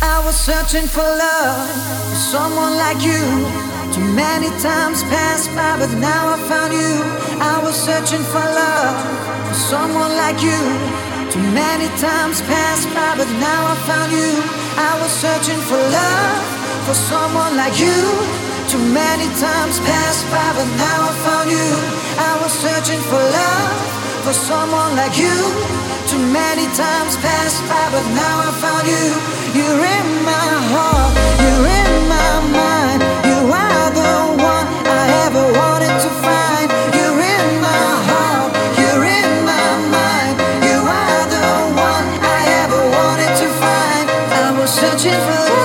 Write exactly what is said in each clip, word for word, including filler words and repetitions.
I was searching for love, for someone like you. Too many times passed by, but now I found you. I was searching for love, for someone like you. Too many times passed by, but now I found you. I was searching for love, for someone like you. Too many times passed by, but now I found you. I was searching for love, for someone like you. Too many times passed by, but now I found you. You're in my heart, you're in my mind. You are the one I ever wanted to find. You're in my heart, you're in my mind. You are the one I ever wanted to find. I was searching for love.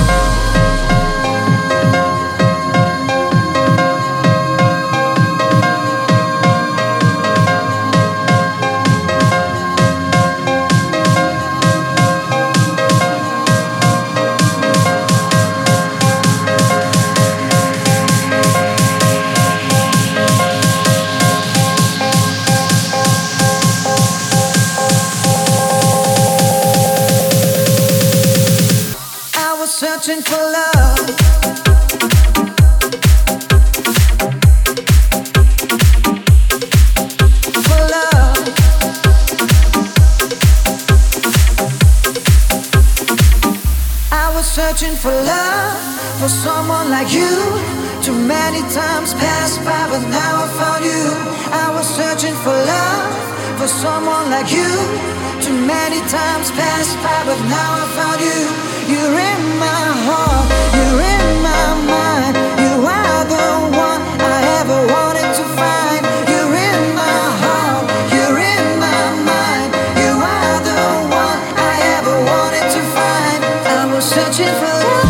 Searching for love, for love. I was searching for love, for someone like you. Too many times passed by, but now I found you. I was searching for love, for someone like you. Too many times passed by, but now I found you. You're in my heart, you're in my mind. You are the one I ever wanted to find. You're in my heart, you're in my mind. You are the one I ever wanted to find. I was searching for love.